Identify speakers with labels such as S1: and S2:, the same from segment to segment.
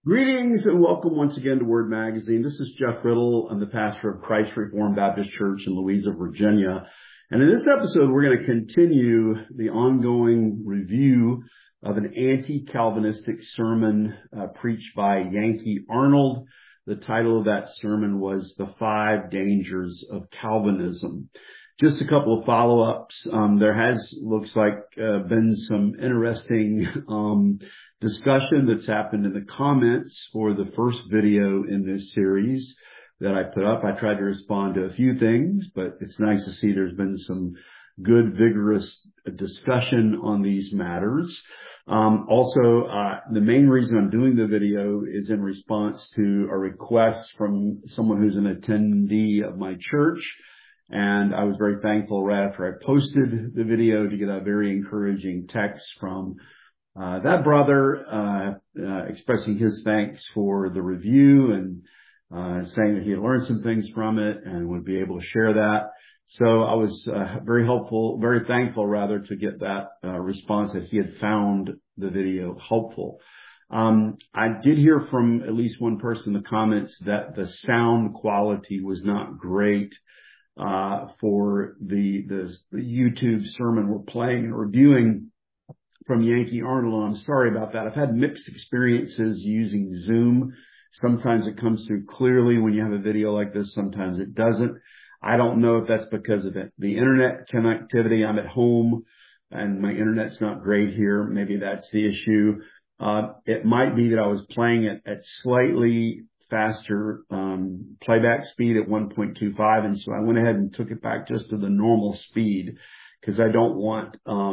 S1: Greetings and welcome once again to Word Magazine. This is Jeff Riddle. I'm the pastor of Christ Reformed Baptist Church in Louisa, Virginia. And in this episode, we're going to continue the ongoing review of an anti-Calvinistic sermon preached by Yankee Arnold. The title of that sermon was The 5 Dangers of Calvinism. Just a couple of follow-ups. There has, looks like, been some interesting discussion that's happened in the comments for the first video in this series that I put up. I tried to respond to a few things, but it's nice to see there's been some good, vigorous discussion on these matters. The main reason I'm doing the video is in response to a request from someone who's an attendee of my church. And I was very thankful right after I posted the video to get a very encouraging text from that brother expressing his thanks for the review and saying that he had learned some things from it and would be able to share that. So I was very thankful to get that response that he had found the video helpful. I did hear from at least one person in the comments that the sound quality was not great for the YouTube sermon we're playing and reviewing from Yankee Arnold. I'm sorry about that. I've had mixed experiences using Zoom. Sometimes it comes through clearly when you have a video like this. Sometimes it doesn't. I don't know if that's because of the internet connectivity. I'm at home and my internet's not great here. Maybe that's the issue. It might be that I was playing it at slightly faster playback speed at 1.25, and so I went ahead and took it back just to the normal speed because I don't want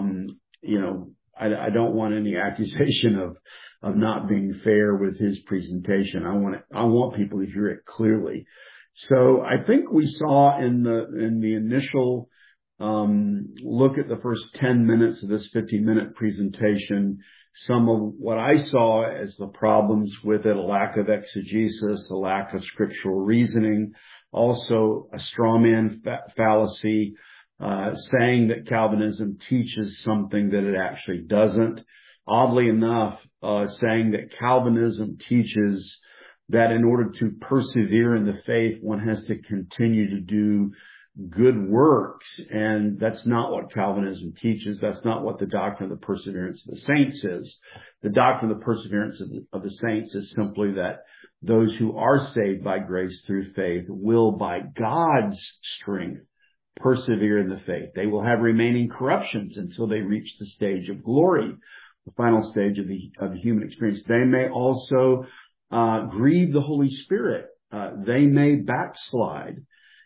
S1: I don't want any accusation of not being fair with his presentation. I want people to hear it clearly. So I think we saw in the initial look at the first 10 minutes of this 50-minute presentation some of what I saw as the problems with it: a lack of exegesis, a lack of scriptural reasoning, also a straw man fallacy, saying that Calvinism teaches something that it actually doesn't. Oddly enough, saying that Calvinism teaches that in order to persevere in the faith, one has to continue to do good works, and that's not what Calvinism teaches. That's not what the doctrine of the perseverance of the saints is. The doctrine of the perseverance of the saints is simply that those who are saved by grace through faith will, by God's strength, persevere in the faith. They will have remaining corruptions until they reach the stage of glory, the final stage of the human experience. They may also grieve the Holy Spirit. They may backslide.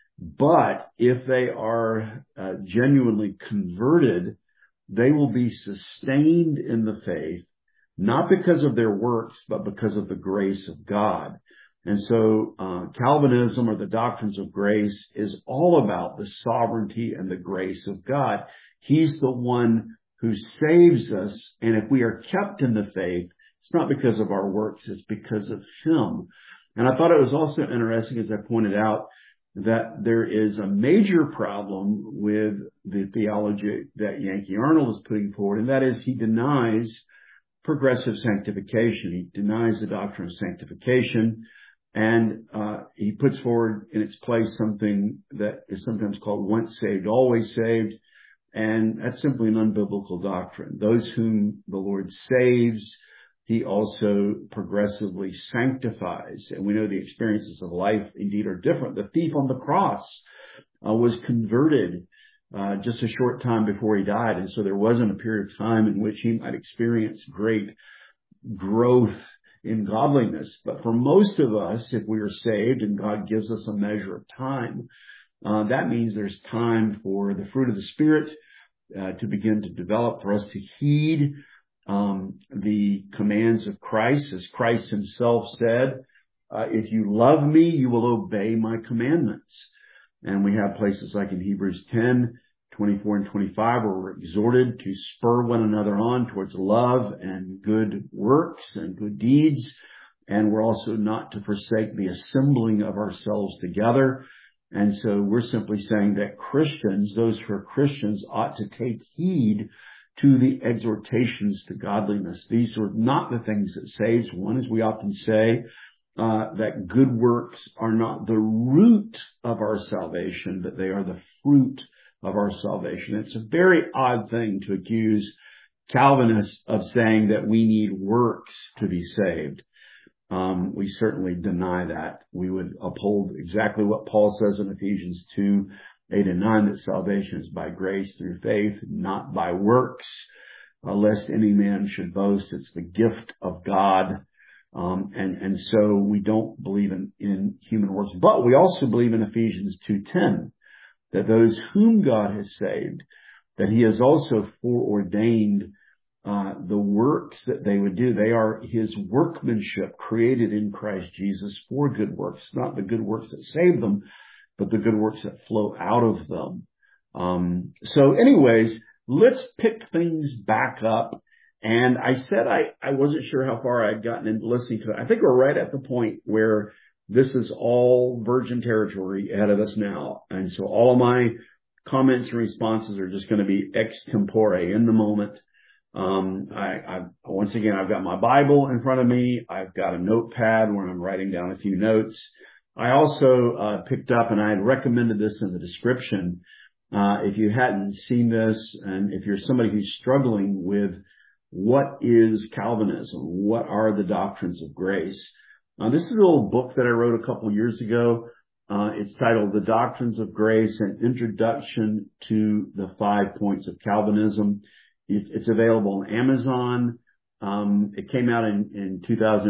S1: But if they are genuinely converted, they will be sustained in the faith, not because of their works, but because of the grace of God. And so Calvinism, or the doctrines of grace, is all about the sovereignty and the grace of God. He's the one who saves us. And if we are kept in the faith, it's not because of our works, it's because of Him. And I thought it was also interesting, as I pointed out, that there is a major problem with the theology that Yankee Arnold is putting forward, and that is he denies progressive sanctification. He denies the doctrine of sanctification, and he puts forward in its place something that is sometimes called once saved, always saved, and that's simply an unbiblical doctrine. Those whom the Lord saves, He also progressively sanctifies. And we know the experiences of life indeed are different. The thief on the cross was converted just a short time before he died. And so there wasn't a period of time in which he might experience great growth in godliness. But for most of us, if we are saved and God gives us a measure of time, that means there's time for the fruit of the Spirit to begin to develop, for us to heed the commands of Christ. As Christ Himself said, if you love me, you will obey my commandments. And we have places like in Hebrews 10:24 and 25, where we're exhorted to spur one another on towards love and good works and good deeds. And we're also not to forsake the assembling of ourselves together. And so we're simply saying that Christians, those who are Christians, ought to take heed to the exhortations to godliness. These are not the things that saves. One, as we often say, that good works are not the root of our salvation, but they are the fruit of our salvation. It's a very odd thing to accuse Calvinists of saying that we need works to be saved. We certainly deny that. We would uphold exactly what Paul says in Ephesians 2:8-9, that salvation is by grace through faith, not by works, lest any man should boast. It's the gift of God. And so we don't believe in human works, but we also believe in Ephesians 2:10, that those whom God has saved, that he has also foreordained the works that they would do. They are his workmanship created in Christ Jesus for good works, not the good works that save them, but the good works that flow out of them. So anyways, let's pick things back up. And I said I wasn't sure how far I'd gotten into listening to it. I think we're right at the point where this is all virgin territory ahead of us now. And so all of my comments and responses are just going to be extempore, in the moment. Once again, I've got my Bible in front of me. I've got a notepad where I'm writing down a few notes. I also picked up, and I had recommended this in the description. If you hadn't seen this, and if you're somebody who's struggling with what is Calvinism, what are the doctrines of grace, this is a little book that I wrote a couple years ago. It's titled The Doctrines of Grace, an Introduction to the 5 Points of Calvinism. It's available on Amazon. It came out in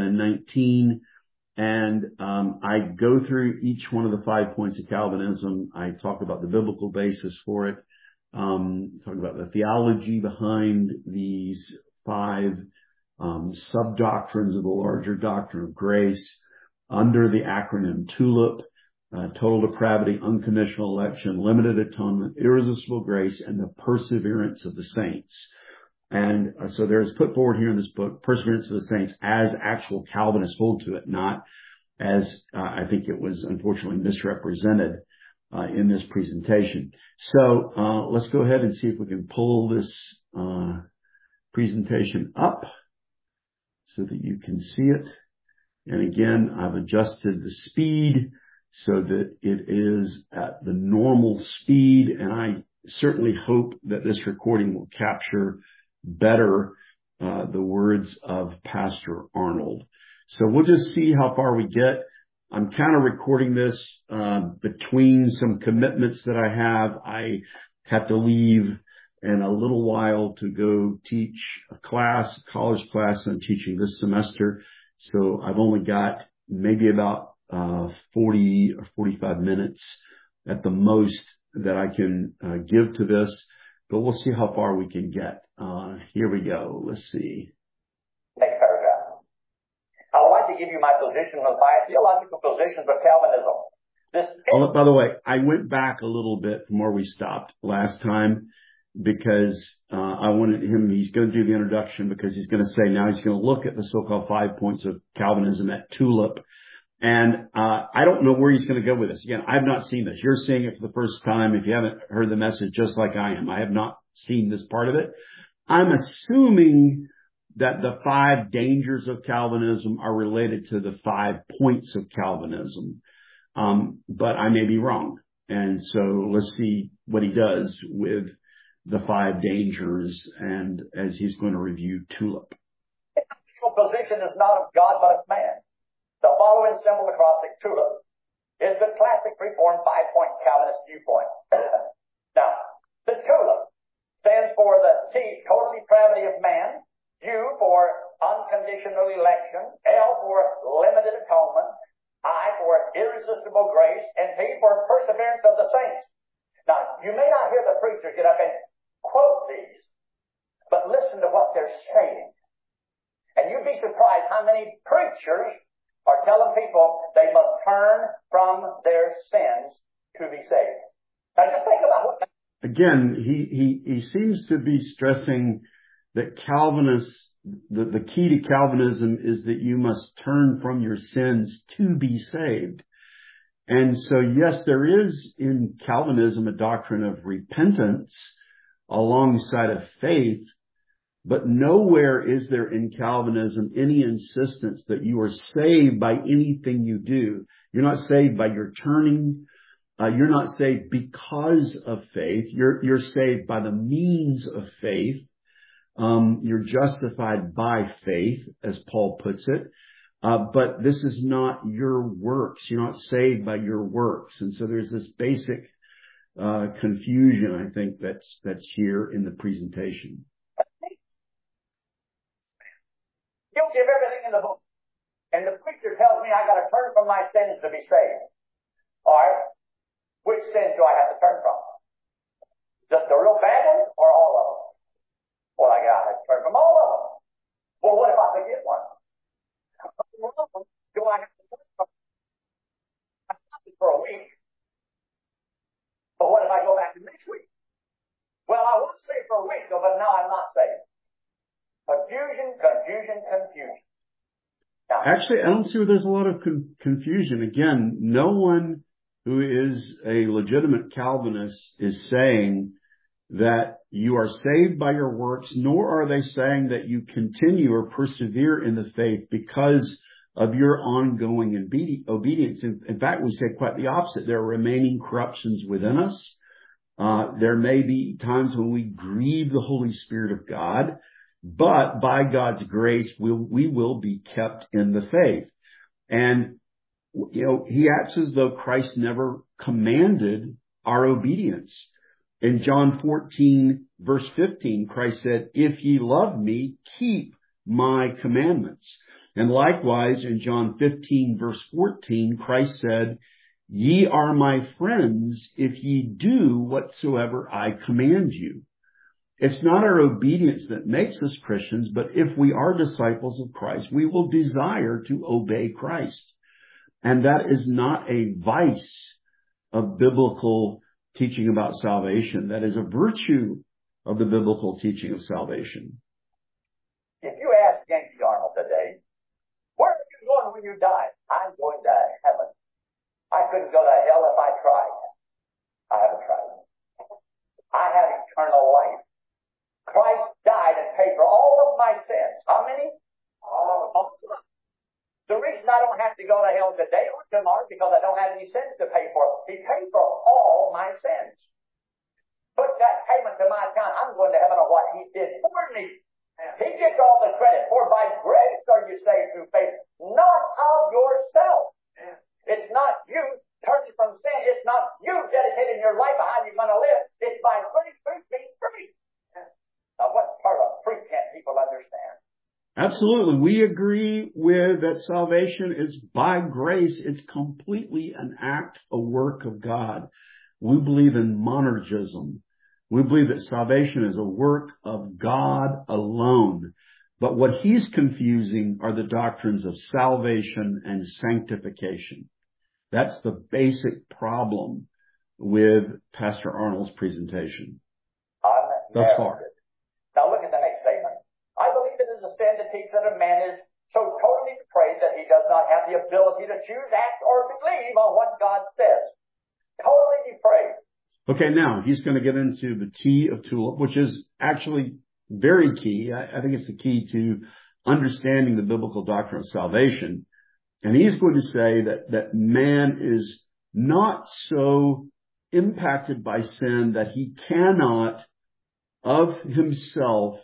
S1: 2019. And I go through each one of the 5 points of Calvinism. I talk about the biblical basis for it. Talk about the theology behind these 5 sub-doctrines of the larger doctrine of grace under the acronym TULIP: total depravity, unconditional election, limited atonement, irresistible grace, and the perseverance of the saints. And so there's put forward here in this book, perseverance of the saints, as actual Calvinists hold to it, not as I think it was unfortunately misrepresented in this presentation. So let's go ahead and see if we can pull this presentation up so that you can see it. And again, I've adjusted the speed so that it is at the normal speed, and I certainly hope that this recording will capture better the words of Pastor Arnold. So we'll just see how far we get. I'm kind of recording this between some commitments that I have. I have to leave in a little while to go teach a class, a college class I'm teaching this semester. So I've only got maybe about 40 or 45 minutes at the most that I can give to this, but we'll see how far we can get. Here we go. Let's see.
S2: Next paragraph. I would like to give you my position on 5 theological positions of Calvinism.
S1: By the way, I went back a little bit from where we stopped last time because I wanted him, he's going to do the introduction because he's going to say now he's going to look at the so-called 5 points of Calvinism at TULIP. And I don't know where he's going to go with this. Again, I've not seen this. You're seeing it for the first time. If you haven't heard the message, just like I am, I have not seen this part of it. I'm assuming that the 5 dangers of Calvinism are related to the 5 points of Calvinism. But I may be wrong. And so let's see what he does with the 5 dangers and as he's going to review TULIP.
S2: The position is not of God, but of man. The following symbol acrostic, TULIP, is the classic Reformed 5-point Calvinist viewpoint. Now, the TULIP stands for the T, total depravity of man, U for unconditional election, L for limited atonement, I for irresistible grace, and P for perseverance of the saints. Now, you may not hear the preacher get up and quote these, but listen to what they're saying. And you'd be surprised how many preachers are telling people they must turn from their sins to be saved. Now just think about what...
S1: Again, he seems to be stressing that Calvinists, the key to Calvinism is that you must turn from your sins to be saved. And so, yes, there is in Calvinism a doctrine of repentance alongside of faith, But nowhere is there in Calvinism any insistence that you are saved by anything you do. You're not saved by your turning. You're not saved because of faith. You're saved by the means of faith. You're justified by faith, as Paul puts it. But this is not your works. You're not saved by your works. And so there's this basic confusion, I think, that's here in the presentation.
S2: You give everything in the book. And the preacher tells me I got to turn from my sins to be saved. All right? Which sins do I have to turn from? Just the real bad ones or all of them? Well, I got to turn from all of them. Well, what if I forget one? Do I have to turn from? I stopped it for a week. But what if I go back to next week? Well, I was saved for a week, though, but now I'm not saved. Confusion. Now,
S1: actually, I don't see where there's a lot of confusion. Again, no one who is a legitimate Calvinist is saying that you are saved by your works, nor are they saying that you continue or persevere in the faith because of your ongoing obedience. In fact, we say quite the opposite. There are remaining corruptions within us. There may be times when we grieve the Holy Spirit of God, but by God's grace, we will be kept in the faith. And, he acts as though Christ never commanded our obedience. In John 14, verse 15, Christ said, "If ye love me, keep my commandments." And likewise, in John 15, verse 14, Christ said, "Ye are my friends if ye do whatsoever I command you." It's not our obedience that makes us Christians, but if we are disciples of Christ, we will desire to obey Christ. And that is not a vice of biblical teaching about salvation. That is a virtue of the biblical teaching of salvation.
S2: if you ask Yankee Arnold today, where are you going when you die? I'm going to heaven. I couldn't go to hell if I tried. I haven't tried. I have eternal life. Christ died and paid for all of my sins. How many? All of them. The reason I don't have to go to hell today or tomorrow because I don't have any sins to pay for. He paid for all my sins. Put that payment to my account. I'm going to heaven on what He did for me. He gets all the credit. For by grace are you saved through faith, not of yourself. It's not you turning from sin. It's not you dedicating your life to how you're going to live. It's by grace through faith free. Now, what part of free can't people understand?
S1: Absolutely. We agree with that salvation is by grace. It's completely an act, a work of God. We believe in monergism. We believe that salvation is a work of God alone. But what he's confusing are the doctrines of salvation and sanctification. That's the basic problem with Pastor Arnold's presentation thus far.
S2: Now look at the next statement. I believe it is a sin to teach that a man is so totally depraved that he does not have the ability to choose, act, or believe on what God says. Totally depraved.
S1: Okay, now he's going to get into the key of TULIP, which is actually very key. I think it's the key to understanding the biblical doctrine of salvation. And he's going to say that man is not so impacted by sin that he cannot of himself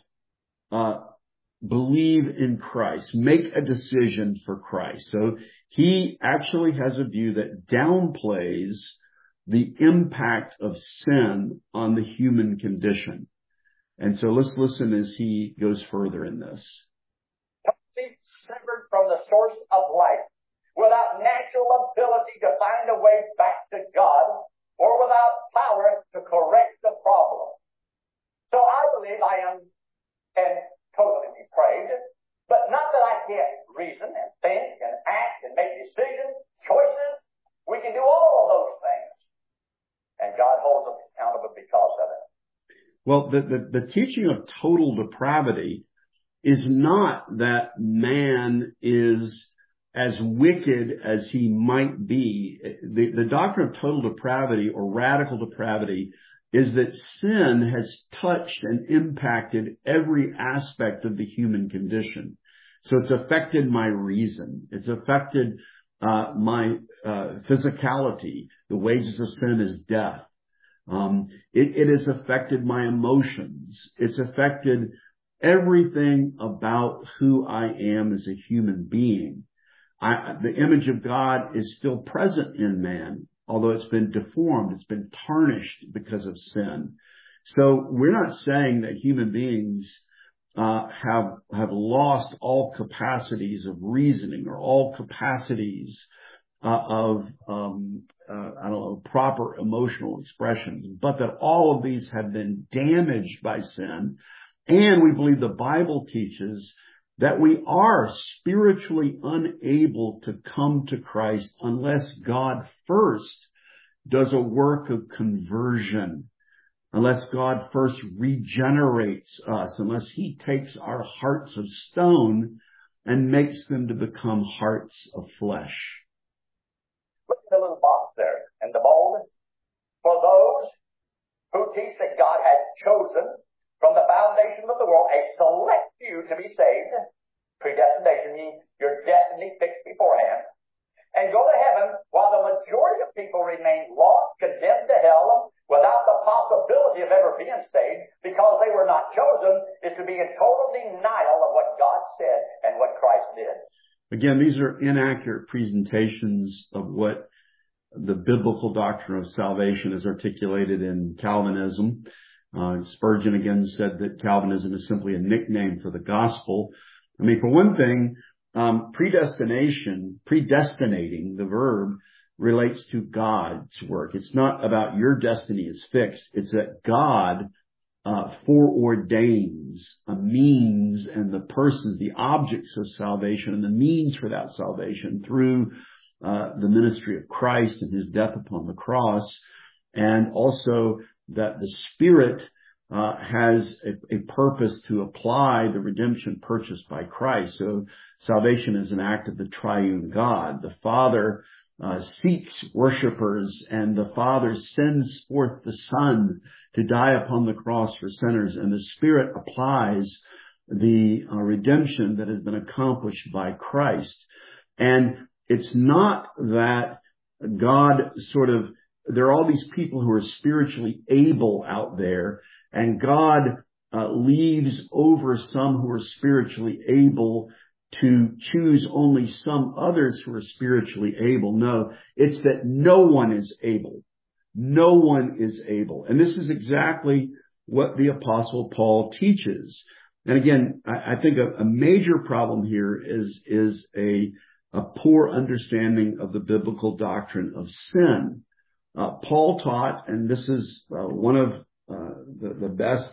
S1: believe in Christ, make a decision for Christ. So he actually has a view that downplays the impact of sin on the human condition. And so let's listen as he goes further in this.
S2: Totally severed from the source of life, without natural ability to find a way back to God, or without power to correct the problem. So I believe I am totally depraved, but not that I can't reason and think and act and make decisions, choices. We can do all of those things. And God holds us accountable because of it.
S1: Well, the teaching of total depravity is not that man is as wicked as he might be. The doctrine of total depravity or radical depravity is that sin has touched and impacted every aspect of the human condition. So it's affected my reason. It's affected my physicality. The wages of sin is death. It has affected my emotions. It's affected everything about who I am as a human being. The image of God is still present in man, although it's been deformed, it's been tarnished because of sin. So we're not saying that human beings have lost all capacities of reasoning or all capacities of proper emotional expressions, but that all of these have been damaged by sin. And we believe the Bible teaches that we are spiritually unable to come to Christ unless God first does a work of conversion, unless God first regenerates us, unless he takes our hearts of stone and makes them to become hearts of flesh.
S2: Look at the little box there and the bold. For those who teach that God has chosen from the foundation of the world a select few to be saved, predestination means your destiny fixed beforehand, and go to heaven while the majority of people remain lost, condemned to hell, without the possibility of ever being saved because they were not chosen, is to be in total denial of what God said and what Christ did.
S1: Again, these are inaccurate presentations of what the biblical doctrine of salvation is articulated in Calvinism. Spurgeon again said that Calvinism is simply a nickname for the gospel. I mean, for one thing, predestinating, the verb, relates to God's work. It's not about your destiny is fixed. It's that God foreordains a means and the persons, the objects of salvation and the means for that salvation through the ministry of Christ and his death upon the cross, and also that the Spirit has a purpose to apply the redemption purchased by Christ. So salvation is an act of the triune God. The Father seeks worshipers, and the Father sends forth the Son to die upon the cross for sinners, and the Spirit applies the redemption that has been accomplished by Christ. And it's not that God there are all these people who are spiritually able out there, and God leaves over some who are spiritually able to choose only some others who are spiritually able. No, it's that no one is able. No one is able. And this is exactly what the Apostle Paul teaches. And again, I think a major problem here is a poor understanding of the biblical doctrine of sin. Paul taught, and this is one of the best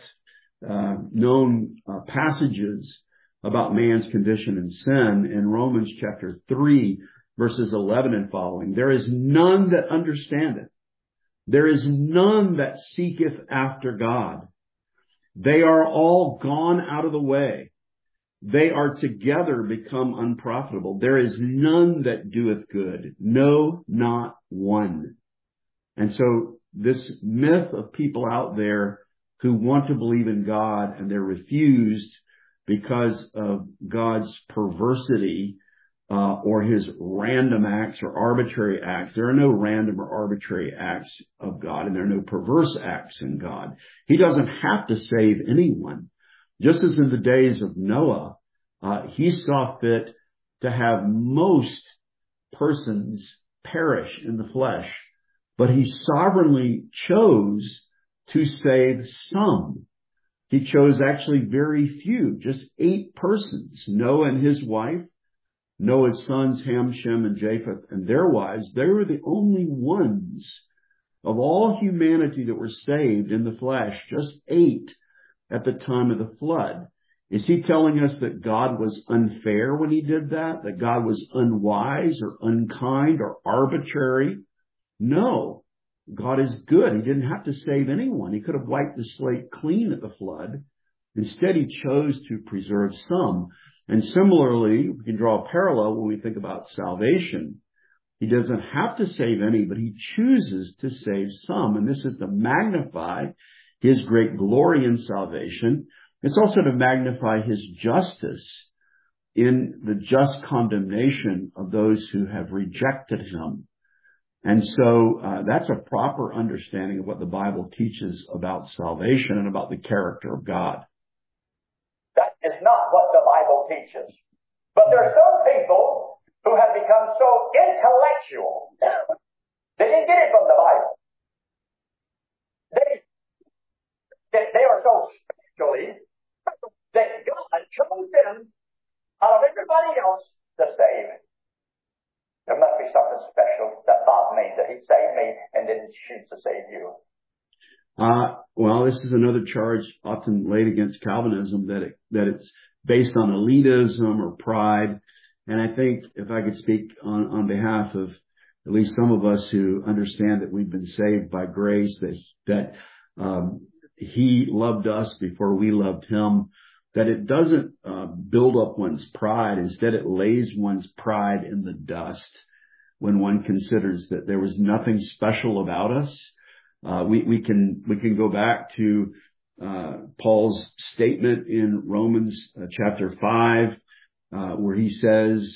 S1: known passages about man's condition in sin in Romans chapter 3, verses 11 and following. There is none that understandeth. There is none that seeketh after God. They are all gone out of the way. They are together become unprofitable. There is none that doeth good. No, not one. And so this myth of people out there who want to believe in God and they're refused because of God's perversity or his random acts or arbitrary acts. There are no random or arbitrary acts of God, and there are no perverse acts in God. He doesn't have to save anyone. Just as in the days of Noah, he saw fit to have most persons perish in the flesh, but he sovereignly chose to save some. He chose actually very few, just 8 persons, Noah and his wife, Noah's sons, Ham, Shem, and Japheth, and their wives. They were the only ones of all humanity that were saved in the flesh, just 8 at the time of the flood. Is he telling us that God was unfair when he did that? That God was unwise or unkind or arbitrary? No. God is good. He didn't have to save anyone. He could have wiped the slate clean at the flood. Instead, he chose to preserve some. And similarly, we can draw a parallel when we think about salvation. He doesn't have to save any, but he chooses to save some. And this is to magnify his great glory in salvation. It's also to magnify his justice in the just condemnation of those who have rejected him. And so that's a proper understanding of what the Bible teaches about salvation and about the character of God.
S2: That is not what the Bible teaches. But there are some people who have become so intellectual. They didn't get it from the Bible. They are so spiritually that God chose them out of everybody else to save. There must be something special about me that he saved me and didn't choose to save you.
S1: Well, this is another charge often laid against Calvinism, that it's based on elitism or pride. And I think if I could speak on behalf of at least some of us who understand that we've been saved by grace, that he loved us before we loved him, that it doesn't build up one's pride. Instead, it lays one's pride in the dust when one considers that there was nothing special about us. We can go back to Paul's statement in Romans chapter 5, where he says,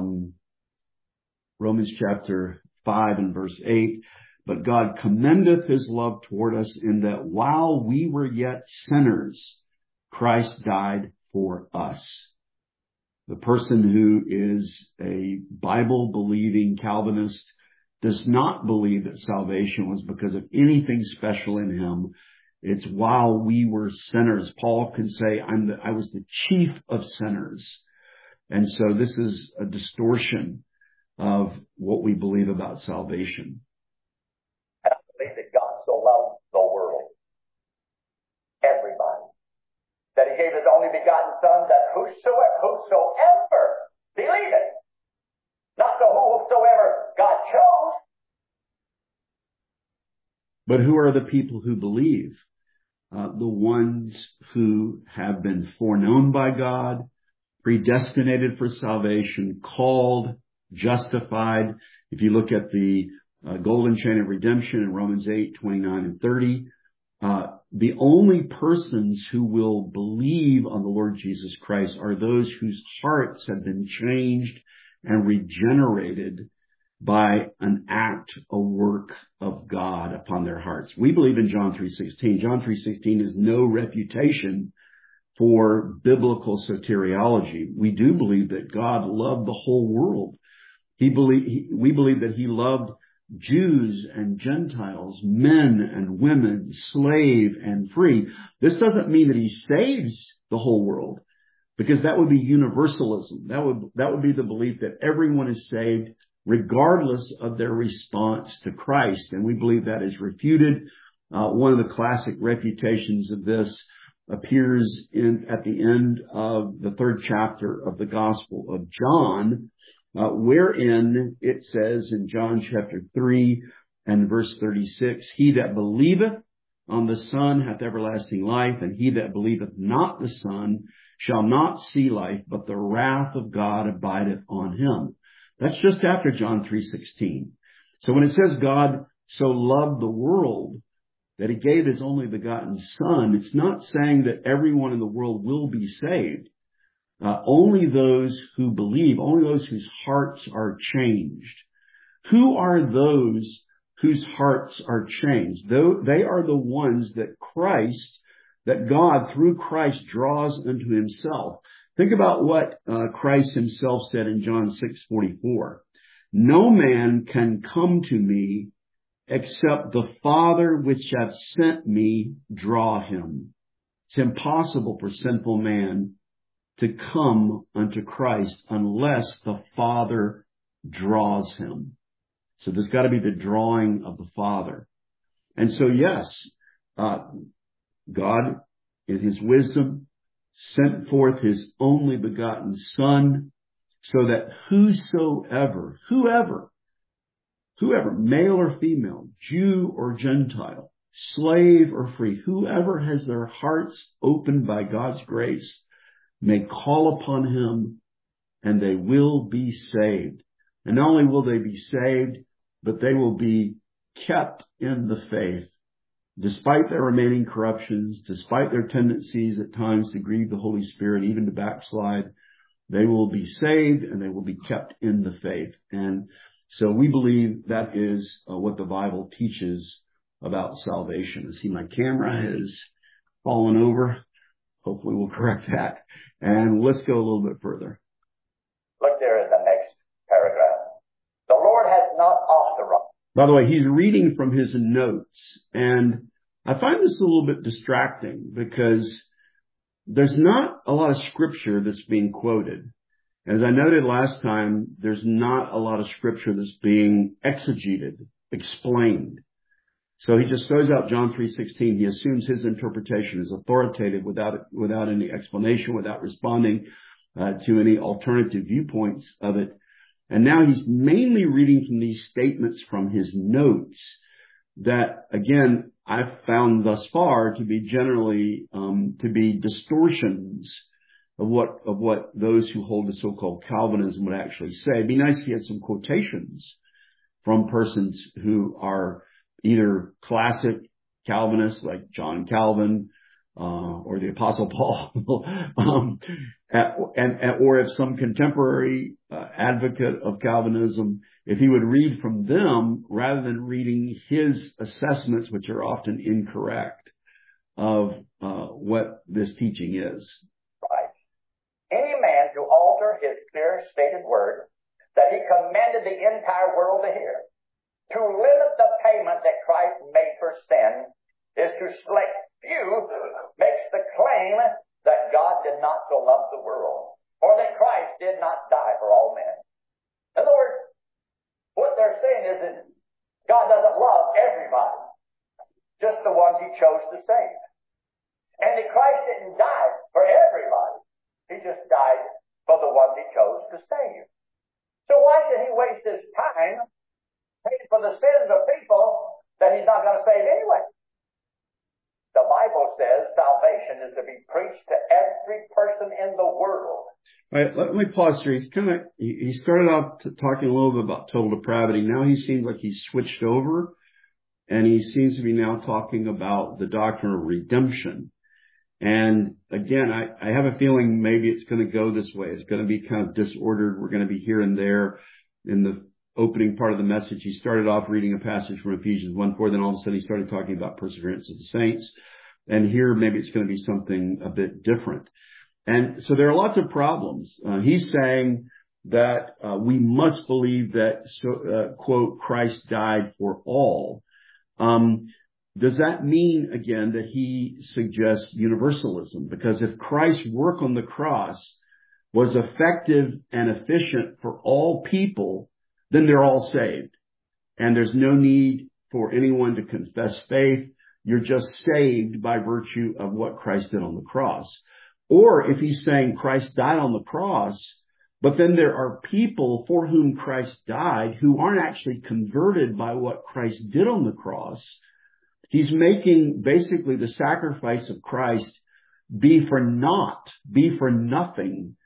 S1: Romans chapter 5 and verse 8, "But God commendeth his love toward us in that while we were yet sinners, Christ died for us." The person who is a Bible-believing Calvinist does not believe that salvation was because of anything special in him. It's while we were sinners. Paul can say, I was the chief of sinners. And so this is a distortion of what we believe about salvation.
S2: And I believe that God so loved the world, everybody, that he gave his only begotten Son, that whosoever believeth, not the whosoever God chose.
S1: But who are the people who believe? The ones who have been foreknown by God, predestinated for salvation, called, justified. If you look at the golden chain of redemption in Romans 8, 29 and 30, the only persons who will believe on the Lord Jesus Christ are those whose hearts have been changed and regenerated by an act, a work of God upon their hearts. We believe in John 3:16. John 3:16 is no refutation for biblical soteriology. We do believe that God loved the whole world. We believe that he loved Jews and Gentiles, men and women, slave and free. This doesn't mean that he saves the whole world, because that would be universalism. That would be the belief that everyone is saved regardless of their response to Christ. And we believe that is refuted. One of the classic refutations of this appears at the end of the 3rd chapter of the Gospel of John, wherein it says in John chapter 3 and verse 36, "He that believeth on the Son hath everlasting life, and he that believeth not the Son shall not see life, but the wrath of God abideth on him." That's just after John 3:16. So when it says God so loved the world that he gave his only begotten Son, it's not saying that everyone in the world will be saved. Only those who believe, only those whose hearts are changed. Who are those whose hearts are changed? They are the ones that God through Christ draws unto himself. Think about what Christ himself said in John 6:44. "No man can come to me except the Father which hath sent me draw him." It's impossible for sinful man to come unto Christ unless the Father draws him. So there's got to be the drawing of the Father. And so yes, God in his wisdom sent forth his only begotten Son, so that whoever, male or female, Jew or Gentile, slave or free, whoever has their hearts opened by God's grace may call upon him and they will be saved. And not only will they be saved, but they will be kept in the faith, despite their remaining corruptions, despite their tendencies at times to grieve the Holy Spirit, even to backslide. They will be saved and they will be kept in the faith. And so we believe that is what the Bible teaches about salvation. I see my camera has fallen over. Hopefully we'll correct that. And let's go a little bit further.
S2: Look there in the next paragraph. The Lord has not authorized.
S1: By the way, he's reading from his notes. And I find this a little bit distracting because there's not a lot of scripture that's being quoted. As I noted last time, there's not a lot of scripture that's being exegeted, explained. So he just throws out John 3:16. He assumes his interpretation is authoritative without any explanation, without responding to any alternative viewpoints of it. And now he's mainly reading from these statements from his notes that, again, I've found thus far to be generally to be distortions of what those who hold the so-called Calvinism would actually say. It'd be nice if he had some quotations from persons who are either classic Calvinists like John Calvin or the Apostle Paul, or if some contemporary advocate of Calvinism, if he would read from them rather than reading his assessments, which are often incorrect, of what this teaching is.
S2: Right. Any man to alter his clear stated word that he commanded the entire world to hear, to limit the payment that Christ made for sin, is to select few, makes the claim that God did not so love the world, or that Christ did not die for all men. In other words, what they're saying is that God doesn't love everybody, just the ones he chose to save. And that Christ didn't die for everybody. He just died for the ones he chose to save. So why should he waste his time paying for the sins of people that he's not going to save anyway? The Bible says salvation is to be preached to every person in the world.
S1: All right, let me pause here. He started off talking a little bit about total depravity. Now he seems like he's switched over, and he seems to be now talking about the doctrine of redemption. And again, I have a feeling maybe it's going to go this way. It's going to be kind of disordered. We're going to be here and there. In the opening part of the message, he started off reading a passage from Ephesians 1:4. Then all of a sudden he started talking about perseverance of the saints. And here maybe it's going to be something a bit different. And so there are lots of problems. He's saying that we must believe that, quote, Christ died for all. Does that mean, again, that he suggests universalism? Because if Christ's work on the cross was effective and efficient for all people, then they're all saved. And there's no need for anyone to confess faith. You're just saved by virtue of what Christ did on the cross. Or if he's saying Christ died on the cross, but then there are people for whom Christ died who aren't actually converted by what Christ did on the cross, he's making basically the sacrifice of Christ be for naught, be for nothing,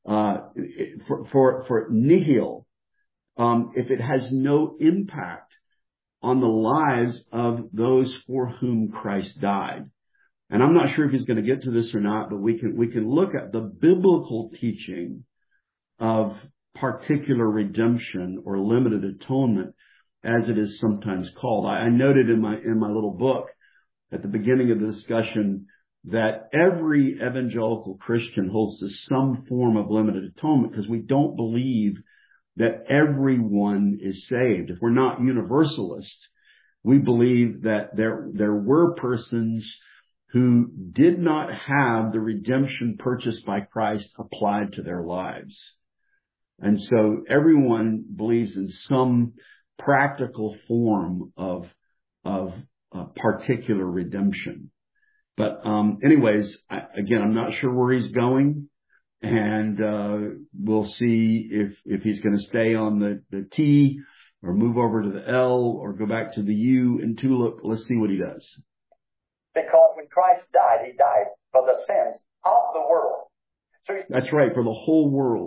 S1: for nihil, if it has no impact on the lives of those for whom Christ died. And I'm not sure if he's going to get to this or not, but we can look at the biblical teaching of particular redemption or limited atonement, as it is sometimes called. I noted in my little book at the beginning of the discussion that every evangelical Christian holds to some form of limited atonement because we don't believe that everyone is saved. If we're not universalists, we believe that there were persons who did not have the redemption purchased by Christ applied to their lives. And so everyone believes in some practical form of particular redemption. But anyways, again, I'm not sure where he's going. And we'll see if he's going to stay on the T or move over to the L or go back to the U and tulip. Let's see what he does.
S2: Because when Christ died, he died for the sins of the world. So
S1: that's right, for the whole world.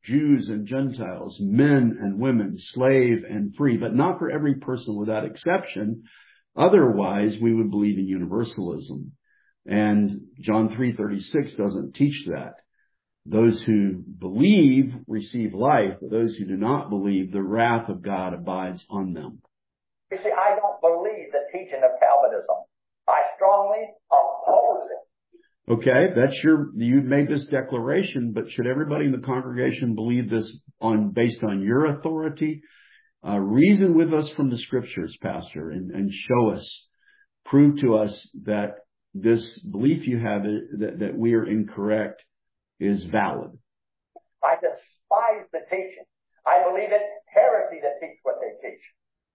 S1: Jews and Gentiles, men and women, slave and free, but not for every person without exception. Otherwise, we would believe in universalism. And John 3:36 doesn't teach that. Those who believe receive life, but those who do not believe, the wrath of God abides on them.
S2: You see, I don't believe the teaching of Calvinism. I strongly oppose it.
S1: Okay, you've made this declaration, but should everybody in the congregation believe this based on your authority? Reason with us from the scriptures, Pastor, and show us, prove to us that this belief you have that we are incorrect is valid.
S2: I despise the teaching. I believe it's heresy to teach what they teach.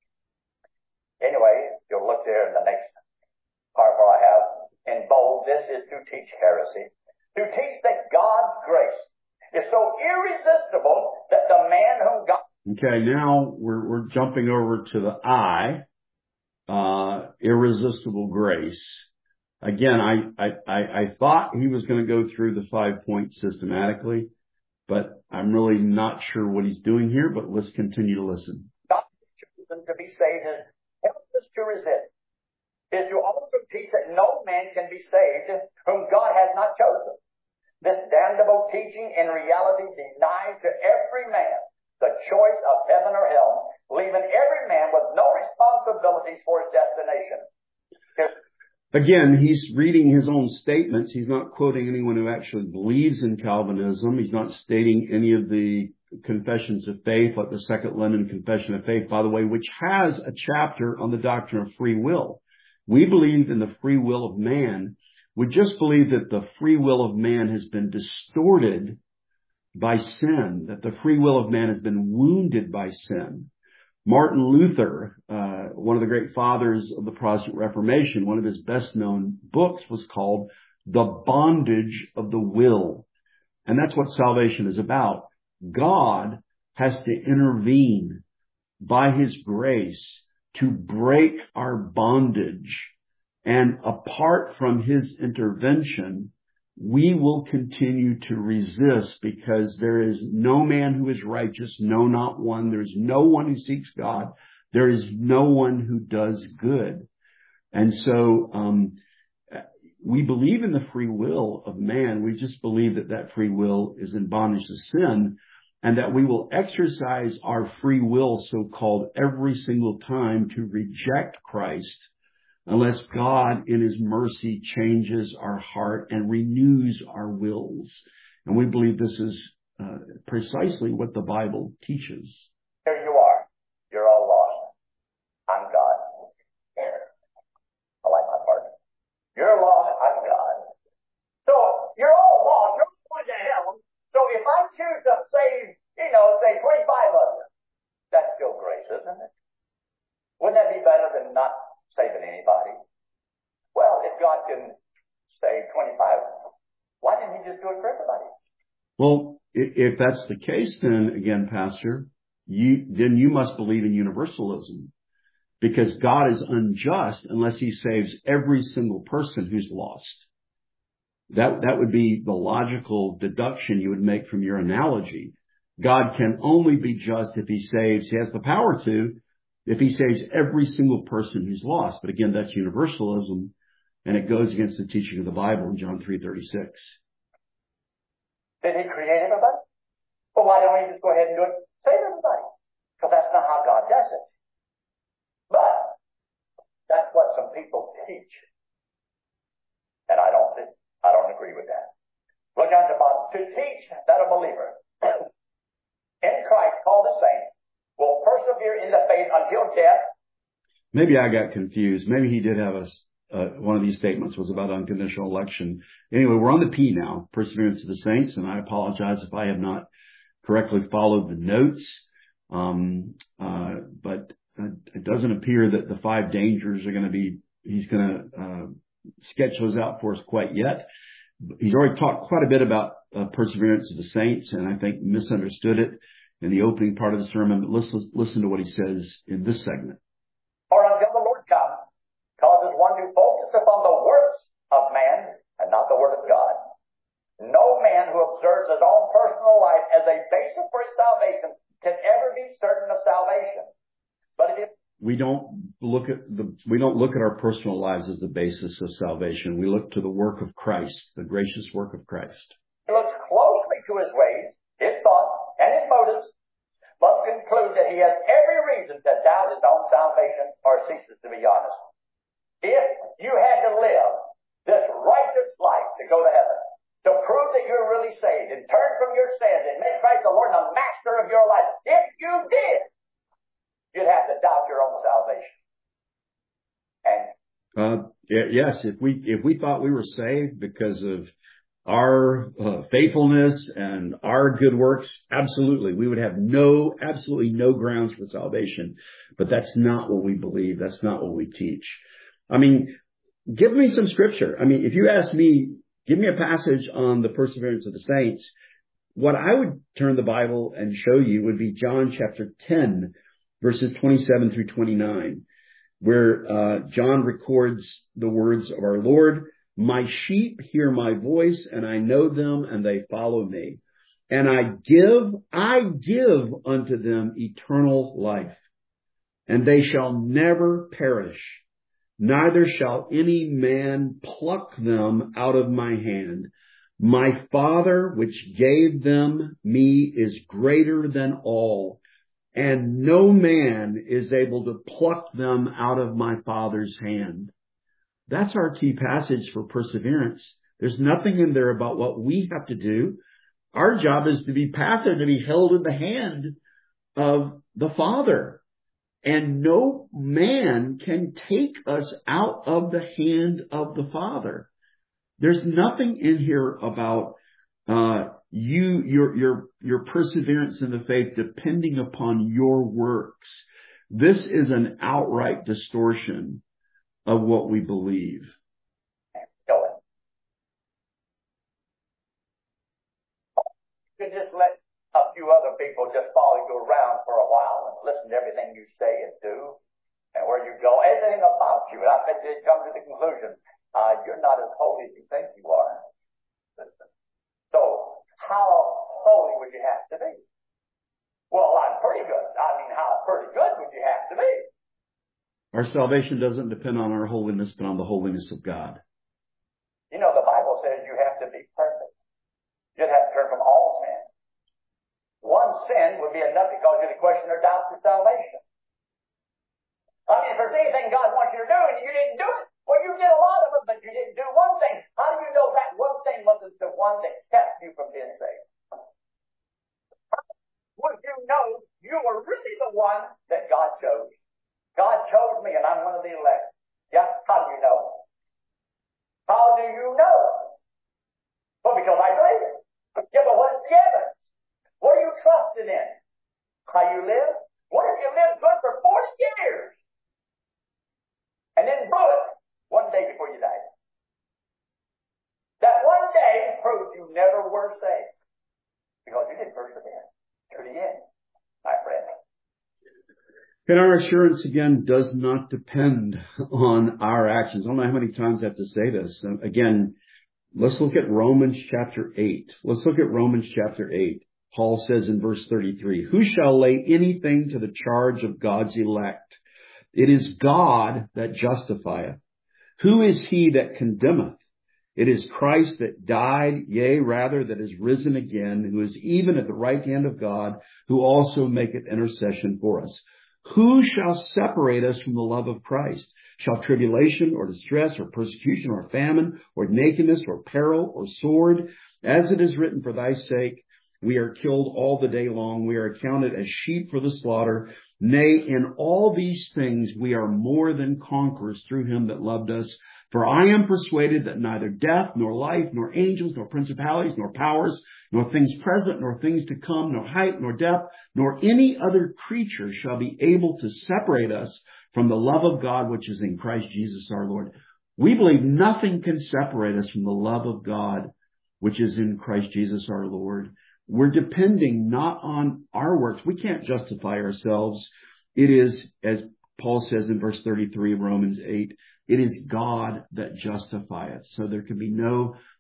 S2: Anyway, you'll look there in the next part where I have in bold, this is to teach heresy. To teach that God's grace is so irresistible that the man whom God...
S1: Okay, now we're jumping over to the I, irresistible grace. Again, I thought he was going to go through the 5 points systematically, but I'm really not sure what he's doing here, but let's continue to listen.
S2: God has chosen to be saved is helpless to resist, is to also teach that no man can be saved whom God has not chosen. This damnable teaching in reality denies to every man the choice of heaven or hell, leaving every man with no responsibilities for his destination.
S1: Again, he's reading his own statements. He's not quoting anyone who actually believes in Calvinism. He's not stating any of the confessions of faith, like the Second London Confession of Faith, by the way, which has a chapter on the doctrine of free will. We believe in the free will of man. We just believe that the free will of man has been distorted by sin, that the free will of man has been wounded by sin. Martin Luther, one of the great fathers of the Protestant Reformation, one of his best known books was called The Bondage of the Will. And that's what salvation is about. God has to intervene by his grace to break our bondage. And apart from his intervention, we will continue to resist, because there is no man who is righteous, no, not one. There's no one who seeks God. There is no one who does good. And so we believe in the free will of man. We just believe that that free will is in bondage to sin, and that we will exercise our free will, so-called, every single time to reject Christ, unless God in his mercy changes our heart and renews our wills. And we believe this is precisely what the Bible teaches.
S2: Here you are. You're all lost. I'm God. I like my part. You're lost. I'm God. So you're all lost. You're going to hell. So if I choose to save, say 25 of you, that's still grace, isn't it? Wouldn't that be better than not saving anybody? Well, if God can save 25, why didn't he just do it for everybody?
S1: Well, if that's the case, then again, Pastor, you must believe in universalism, because God is unjust unless he saves every single person who's lost. That would be the logical deduction you would make from your analogy. God can only be just if he saves, he has the power to, if he saves every single person who's lost. But again, that's universalism, and it goes against the teaching of the Bible in John 3:36.
S2: Did he create everybody? Well, why don't we just go ahead and do it? Save everybody. Because that's not how God does it. But that's what some people teach. And I don't agree with that. Look at the bottom. To teach that a believer in Christ, called a saint, will persevere in the faith until death.
S1: Maybe I got confused. Maybe he did have one of these statements was about unconditional election. Anyway, we're on the P now, perseverance of the saints, and I apologize if I have not correctly followed the notes. But it doesn't appear that the 5 dangers are going to be, he's going to sketch those out for us quite yet. He's already talked quite a bit about perseverance of the saints, and I think misunderstood it in the opening part of the sermon. But let's listen to what he says in this segment.
S2: Or until the Lord comes, causes one to focus upon the works of man and not the word of God. No man who observes his own personal life as a basis for his salvation can ever be certain of salvation. But if
S1: we don't look at our personal lives as the basis of salvation. We look to the work of Christ, the gracious work of Christ.
S2: He looks closely to his ways, his thoughts, and his motives, must conclude that he has every reason to doubt his own salvation or ceases to be honest. If you had to live this righteous life to go to heaven, to prove that you're really saved and turn from your sins and make Christ the Lord and the master of your life, if you did, you'd have to doubt your own salvation. And
S1: yes, if we thought we were saved because of our faithfulness and our good works, absolutely, we would have absolutely no grounds for salvation. But that's not what we believe. That's not what we teach. I mean, give me some scripture. I mean, if you ask me, give me a passage on the perseverance of the saints, what I would turn the Bible and show you would be John chapter 10, verses 27 through 29, where John records the words of our Lord. My sheep hear my voice, and I know them, and they follow me. And I give unto them eternal life, and they shall never perish, neither shall any man pluck them out of my hand. My Father, which gave them me, is greater than all, and no man is able to pluck them out of my Father's hand. That's our key passage for perseverance. There's nothing in there about what we have to do. Our job is to be passive, to be held in the hand of the Father. And no man can take us out of the hand of the Father. There's nothing in here about your perseverance in the faith depending upon your works. This is an outright distortion of what we believe.
S2: You could just let a few other people just follow you around for a while and listen to everything you say and do and where you go, everything about you. And I bet they'd come to the conclusion, you're not as holy as you think you are. So how holy would you have to be? Well, I'm pretty good. I mean, how pretty good would you have to be?
S1: Our salvation doesn't depend on our holiness, but on the holiness of God.
S2: You know, the Bible says you have to be perfect. You'd have to turn from all sin. One sin would be enough to cause you to question or doubt your salvation. I mean, if there's anything God wants you to do and you didn't do it, well, you did a lot of it, but you didn't do one thing. How do you know that one thing wasn't the one that kept you from being saved? Would you know you were really the one that God chose? God chose me and I'm one of the elect. Yeah, how do you know? How do you know? Well, because I believe it. Yeah, but what's the evidence? What are you trusting in? How you live? What if you lived good for 40 years? And then blew it one day before you died. That one day proved you never were saved. Because you didn't persevere to the end, my friend.
S1: And our assurance, again, does not depend on our actions. I don't know how many times I have to say this. Again, let's look at Romans chapter 8. Let's look at Romans chapter 8. Paul says in verse 33, who shall lay anything to the charge of God's elect? It is God that justifieth. Who is he that condemneth? It is Christ that died, yea, rather that is risen again, who is even at the right hand of God, who also maketh intercession for us. Who shall separate us from the love of Christ? Shall tribulation or distress or persecution or famine or nakedness or peril or sword? As it is written, for thy sake we are killed all the day long. We are accounted as sheep for the slaughter. Nay, in all these things we are more than conquerors through him that loved us. For I am persuaded that neither death, nor life, nor angels, nor principalities, nor powers, nor things present, nor things to come, nor height, nor depth, nor any other creature shall be able to separate us from the love of God, which is in Christ Jesus our Lord. We believe nothing can separate us from the love of God, which is in Christ Jesus our Lord. We're depending not on our works. We can't justify ourselves. It is, as Paul says in verse 33 of Romans 8, it is God that justifieth. So there can be no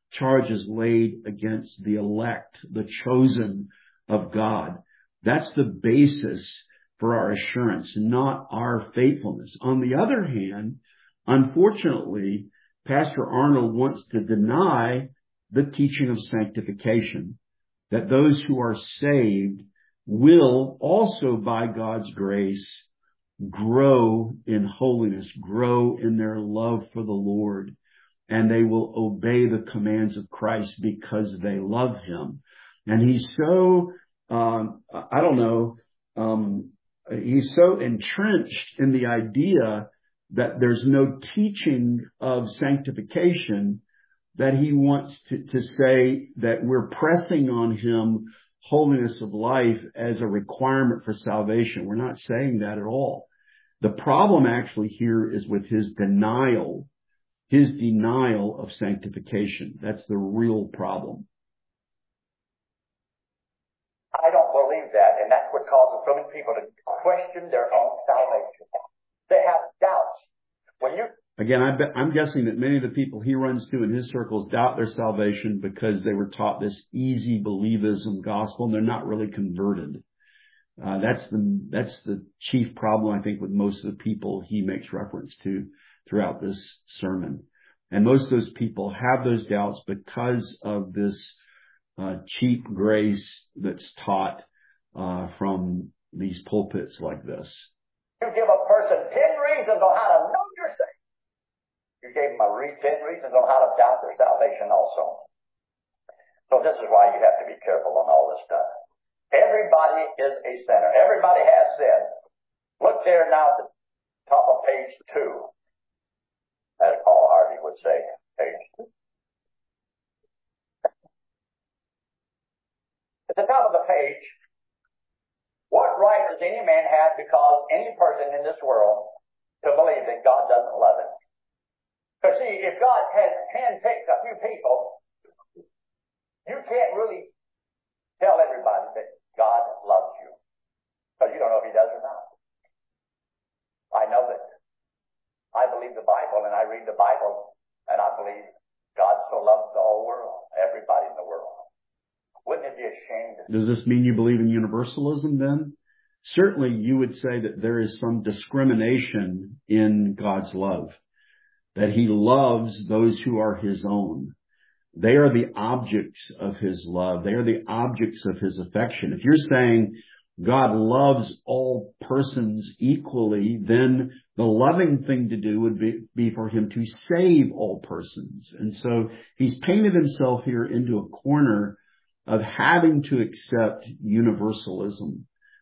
S1: charge is laid against the elect, the chosen of God. That's the basis for our assurance, not our faithfulness. On the other hand, unfortunately, Pastor Arnold wants to deny the teaching of sanctification, that those who are saved will also, by God's grace, grow in holiness, grow in their love for the Lord, and they will obey the commands of Christ because they love him. And he's so, he's so entrenched in the idea that there's no teaching of sanctification that he wants to say that we're pressing on him holiness of life as a requirement for salvation. We're not saying that at all. The problem actually here is with his denial of sanctification. That's the real problem.
S2: I don't believe that, and that's what causes so many people to question their own salvation. They have doubts.
S1: Again, I'm guessing that many of the people he runs to in his circles doubt their salvation because they were taught this easy believism gospel and they're not really converted. That's the chief problem, I think, with most of the people he makes reference to throughout this sermon. And most of those people have those doubts because of this cheap grace that's taught from these pulpits like this.
S2: You give a person 10 reasons on how to know you're saved. You gave them 10 reasons on how to doubt their salvation also. So this is why you have to be careful on all this stuff. Everybody is a sinner. Everybody has sinned. Look there now at the top of page 2. As Paul Harvey would say, page 2. At the top of the page, what right does any man have to cause any person in this world to believe that God doesn't love him? Because see, if God has handpicked a few people, you can't really tell everybody that God loves you. Because you don't know if he does or not. I know that. I believe the Bible and I read the Bible and I believe God so loves the whole world, everybody in the world. Wouldn't it be a shame?
S1: Does this mean you believe in universalism then? Certainly you would say that there is some discrimination in God's love, that he loves those who are his own. They are the objects of his love. They are the objects of his affection. If you're saying God loves all persons equally, then the loving thing to do would be for him to save all persons. And so he's painted himself here into a corner of having to accept universalism.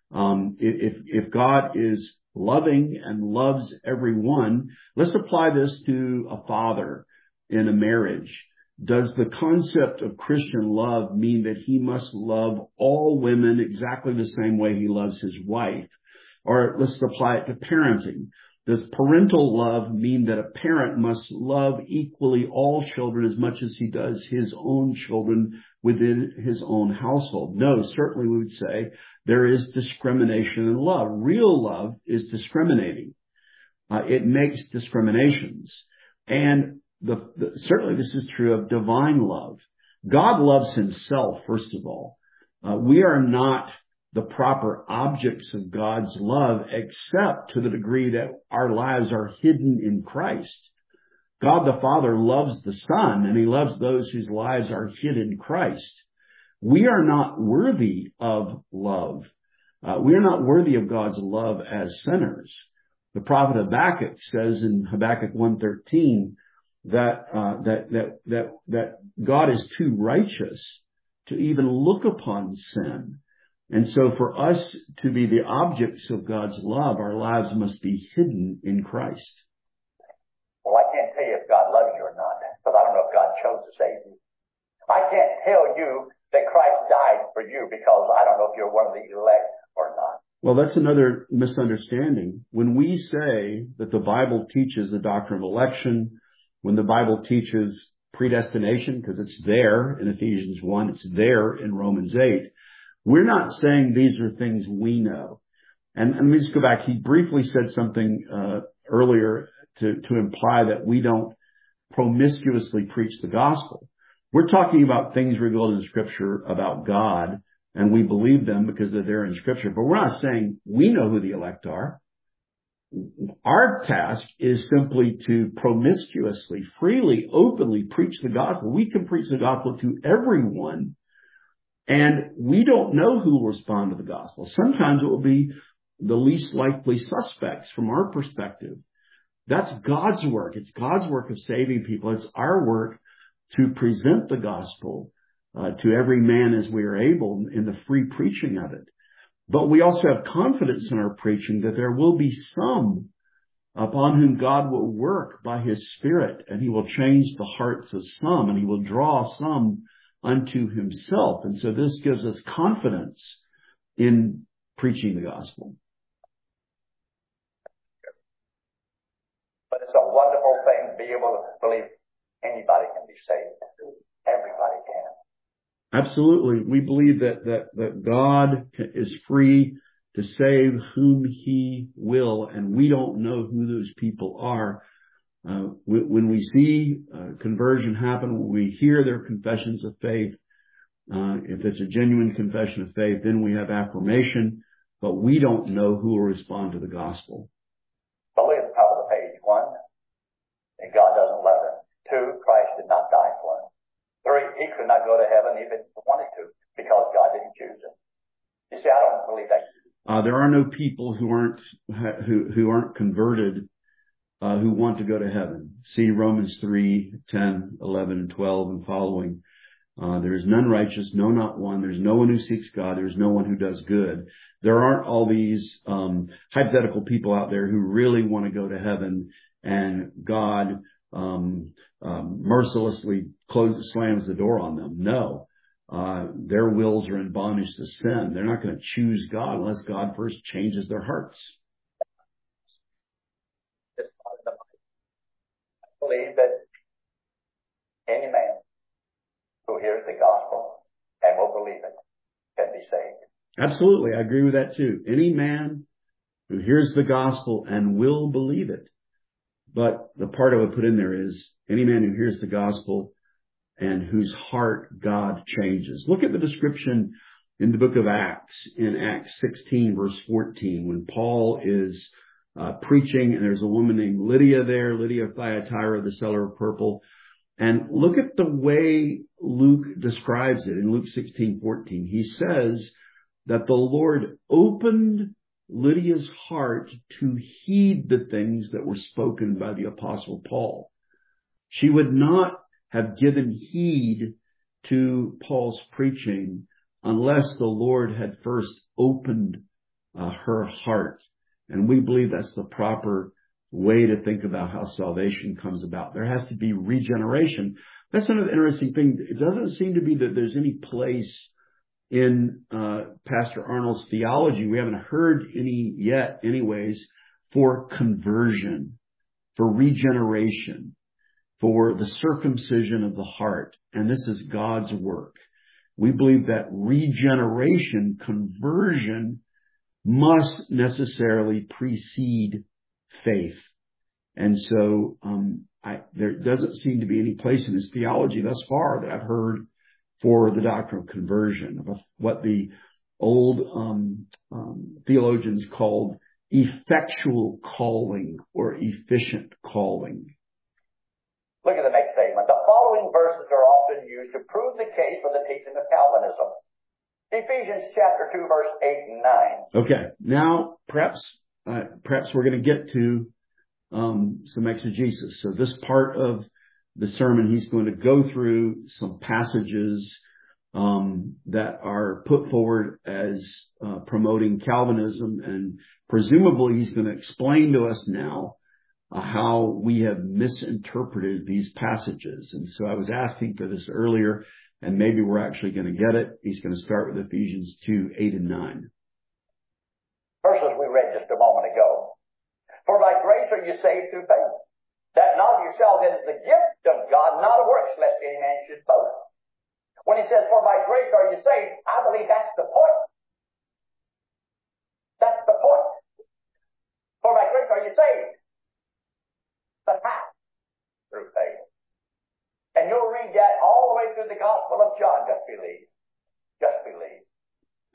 S1: If God is loving and loves everyone, let's apply this to a father in a marriage. Does the concept of Christian love mean that he must love all women exactly the same way he loves his wife? Or let's apply it to parenting. Does parental love mean that a parent must love equally all children as much as he does his own children within his own household? No, certainly we would say there is discrimination in love. Real love is discriminating. It makes discriminations. And certainly this is true of divine love. God loves himself, first of all. We are not the proper objects of God's love except to the degree that our lives are hidden in Christ. God the Father loves the Son, and he loves those whose lives are hid in Christ. We are not worthy of love. We are not worthy of God's love as sinners. The prophet Habakkuk says in Habakkuk 1:13 that God is too righteous to even look upon sin. And so for us to be the objects of God's love, our lives must be hidden in Christ.
S2: Well, I can't tell you if God loves you or not, because I don't know if God chose to save you. I can't tell you that Christ died for you because I don't know if you're one of the elect or not.
S1: Well, that's another misunderstanding. When we say that the Bible teaches the doctrine of election, when the Bible teaches predestination, because it's there in Ephesians 1, it's there in Romans 8, we're not saying these are things we know. And let me just go back. He briefly said something earlier to imply that we don't promiscuously preach the gospel. We're talking about things revealed in Scripture about God, and we believe them because they're there in Scripture. But we're not saying we know who the elect are. Our task is simply to promiscuously, freely, openly preach the gospel. We can preach the gospel to everyone, and we don't know who will respond to the gospel. Sometimes it will be the least likely suspects from our perspective. That's God's work. It's God's work of saving people. It's our work to present the gospel to every man as we are able in the free preaching of it. But we also have confidence in our preaching that there will be some upon whom God will work by his Spirit, and he will change the hearts of some, and he will draw some unto himself. And so this gives us confidence in preaching the gospel.
S2: But it's a wonderful thing to be able to believe anybody can be saved. Everybody can.
S1: Absolutely. We believe that God is free to save whom he will, and we don't know who those people are. When we see conversion happen, when we hear their confessions of faith, if it's a genuine confession of faith, then we have affirmation, but we don't know who will respond to the gospel.
S2: But look at the top of the page. 1, and God doesn't love him. 2, Christ did not die for him. 3, he could not go to heaven even if he wanted to because God didn't choose him. You see, I don't believe that.
S1: There are no people who aren't converted who want to go to heaven. See Romans 3, 10, 11, and 12 and following. There is none righteous, no, not one. There's no one who seeks God. There's no one who does good. There aren't all these hypothetical people out there who really want to go to heaven, and God mercilessly slams the door on them. No. Their wills are in bondage to sin. They're not going to choose God unless God first changes their hearts.
S2: I believe that any man who hears the gospel and will believe it can be saved.
S1: Absolutely. I agree with that too. Any man who hears the gospel and will believe it. But the part I would put in there is any man who hears the gospel and whose heart God changes. Look at the description in the book of Acts, in Acts 16, verse 14, when Paul is preaching, and there's a woman named Lydia there, Lydia of Thyatira, the seller of purple. And look at the way Luke describes it in Luke 16:14. He says that the Lord opened Lydia's heart to heed the things that were spoken by the apostle Paul. She would not have given heed to Paul's preaching unless the Lord had first opened her heart. And we believe that's the proper way to think about how salvation comes about. There has to be regeneration. That's another interesting thing. It doesn't seem to be that there's any place in Pastor Arnold's theology, we haven't heard any yet anyways, for conversion, for regeneration, for the circumcision of the heart. And this is God's work. We believe that regeneration, conversion, must necessarily precede faith. And so there doesn't seem to be any place in his theology thus far that I've heard for the doctrine of conversion, of what the old theologians called effectual calling or efficient calling.
S2: Look at the next statement. The following verses are often used to prove the case for the teaching of Calvinism. Ephesians chapter 2, verse 8 and 9. Okay. Now, perhaps we're going to get to some exegesis. So this part of the sermon, he's going to go through some passages that are put forward as promoting Calvinism, and presumably he's going to explain to us now how we have misinterpreted these passages. And so I was asking for this earlier, and maybe we're actually going to get it. He's going to start with Ephesians 2, 8 and 9. Verses we read just a moment ago. For by grace are you saved through faith, that not of yourselves, it is the gift of God, not of works, lest any man should boast. When he says, for by grace are you saved, I believe that's the point. That's the point. For by grace are you saved. But how? Through faith. And you'll read that all the way through the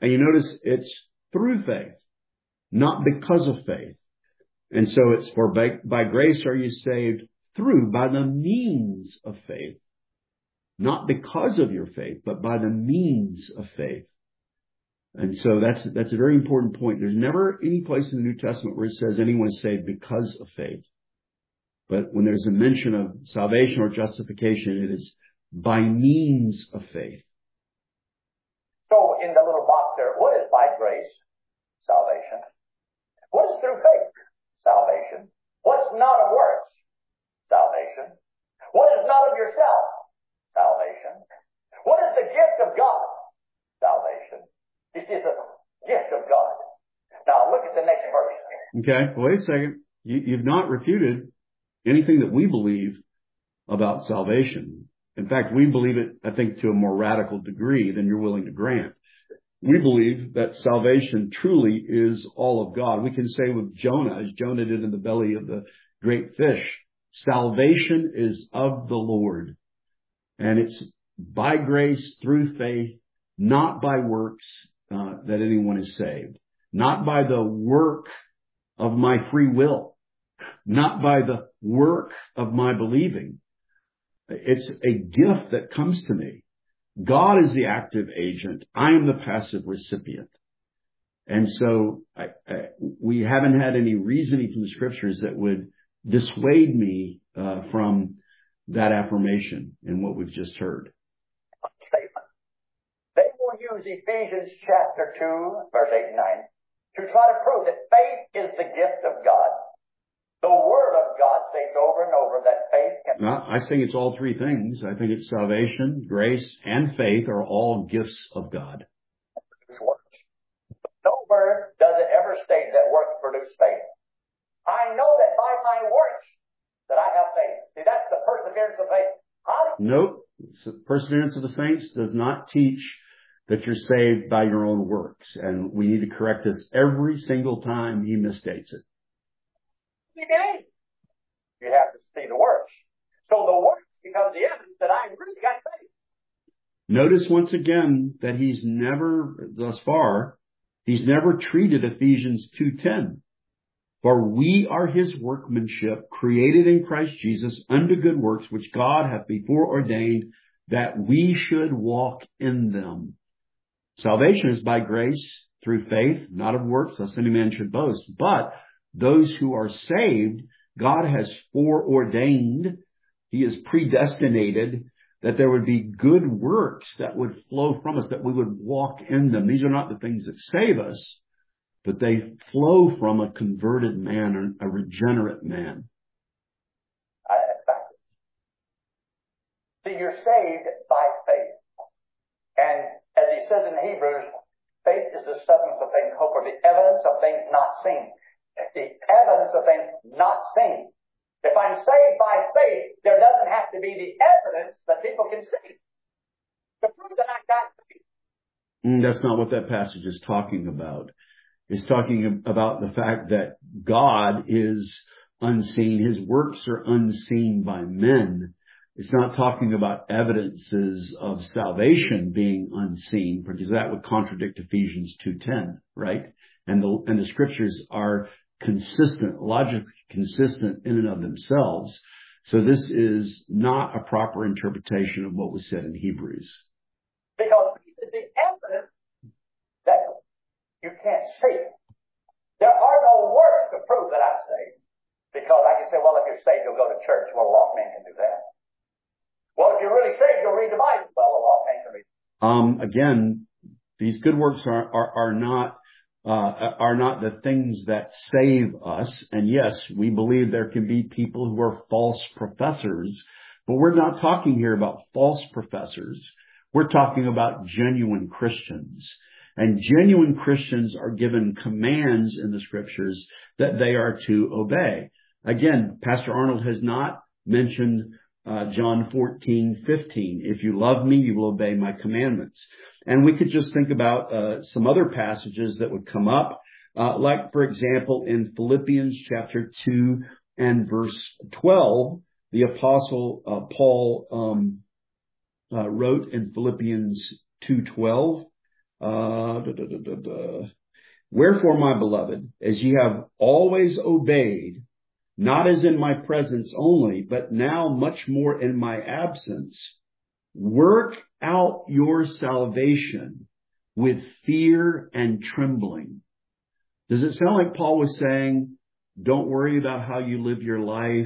S1: And you notice it's through faith, not because of faith. And so it's for by grace are you saved through, by the means of faith. Not because of your faith, but by the means of faith. And so that's a very important point. There's never any place in the New Testament where it says anyone is saved because of faith. But when there's a mention of salvation or justification, it is by means of faith.
S2: So in the little box there, what is by grace? Salvation. What is through faith? Salvation. What's not of works? Salvation. What is not of yourself? Salvation. What is the gift of God? Salvation. This is a gift of God. Now look at the next verse.
S1: Okay, wait a second. You've not refuted anything that we believe about salvation. In fact, we believe it, I think, to a more radical degree than you're willing to grant. We believe that salvation truly is all of God. We can say with Jonah, as Jonah did in the belly of the great fish, salvation is of the Lord. And it's by grace through faith, not by works, that anyone is saved. Not by the work of my free will. Not by the work of my believing. It's a gift that comes to me. God is the active agent. I am the passive recipient. And so we haven't had any reasoning from the scriptures that would dissuade me from that affirmation in what we've just heard.
S2: Statement. They will use Ephesians chapter 2, verse 8 and 9 to try to prove that faith is the gift of God. The Word of God states over and over that faith can...
S1: Well, I think it's all three things. I think it's salvation, grace, and faith are all gifts of God.
S2: Works. Nowhere does it ever state that works produce faith. I know that by my works that I have faith. See, that's the perseverance of faith.
S1: Nope. Perseverance of the saints does not teach that you're saved by your own works. And we need to correct this every single time he misstates it.
S2: You have to see the works. So the works become the evidence that I really got faith.
S1: Notice once again that he's never, thus far, he's never treated Ephesians 2:10. For we are his workmanship, created in Christ Jesus unto good works, which God hath before ordained that we should walk in them. Salvation is by grace through faith, not of works, lest any man should boast. But those who are saved, God has foreordained, he has predestinated that there would be good works that would flow from us, that we would walk in them. These are not the things that save us, but they flow from a converted man, a regenerate man.
S2: See, you're saved by faith. And as he says in Hebrews, faith is the substance of things hoped for, the evidence of things not seen. The evidence of things not seen. If I'm saved by faith, there doesn't have to be the evidence that people can see to prove that I got faith.
S1: That's not what that passage is talking about. It's talking about the fact that God is unseen. His works are unseen by men. It's not talking about evidences of salvation being unseen, because that would contradict Ephesians 2:10, right? And the scriptures are consistent, logically consistent in and of themselves. So this is not a proper interpretation of what was said in Hebrews.
S2: Because the evidence that you can't see. There are no works to prove that I'm saved. Because I can say, well, if you're saved, you'll go to church. Well, a lost man can do that. Well, if you're really saved, you'll read the Bible. Well, a lost man can read.
S1: Again, these good works are not the things that save us. And yes, we believe there can be people who are false professors, but we're not talking here about false professors. We're talking about genuine Christians. And genuine Christians are given commands in the scriptures that they are to obey. Again, Pastor Arnold has not mentioned John 14:15. If you love me, you will obey my commandments. And we could just think about some other passages that would come up, like, for example, in Philippians chapter 2 and verse 12, the apostle Paul wrote in Philippians 2:12, Wherefore, my beloved, as ye have always obeyed, not as in my presence only, but now much more in my absence, work out your salvation with fear and trembling. Does it sound like Paul was saying, don't worry about how you live your life?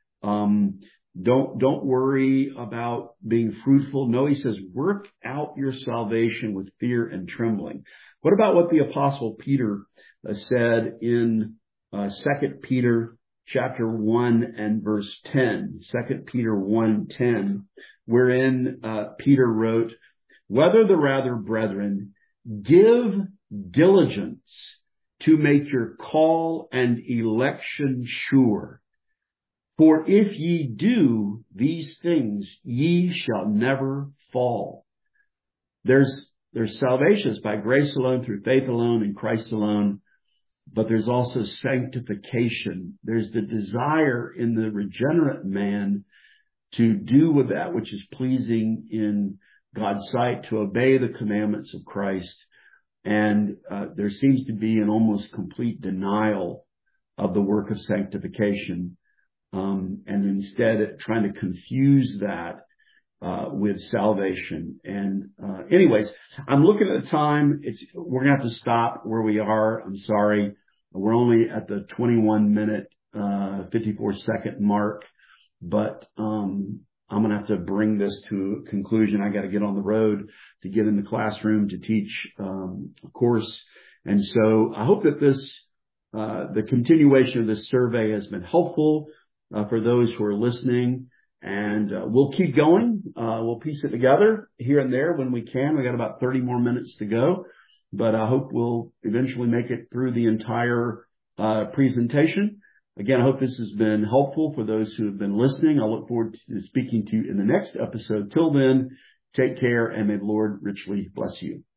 S1: Don't worry about being fruitful. No, he says, work out your salvation with fear and trembling. What about what the apostle Peter said in 2 Peter chapter 1 and verse 10, 2 Peter 1:10, wherein Peter wrote, whether the rather, brethren, give diligence to make your call and election sure. For if ye do these things, ye shall never fall. There's salvation. It's by grace alone, through faith alone, in Christ alone. But there's also sanctification. There's the desire in the regenerate man to do with that which is pleasing in God's sight, to obey the commandments of Christ. And there seems to be an almost complete denial of the work of sanctification. And instead trying to confuse that with salvation. And anyways, I'm looking at the time. We're going to have to stop where we are. I'm sorry. We're only at the 21-minute, 54-second mark. But I'm going to have to bring this to a conclusion. I got to get on the road to get in the classroom to teach a course. And so I hope that the continuation of this survey has been helpful for those who are listening. And we'll keep going. We'll piece it together here and there when we can. We got about 30 more minutes to go, but I hope we'll eventually make it through the entire presentation. Again, I hope this has been helpful for those who have been listening. I look forward to speaking to you in the next episode. Till then, take care, and may the Lord richly bless you.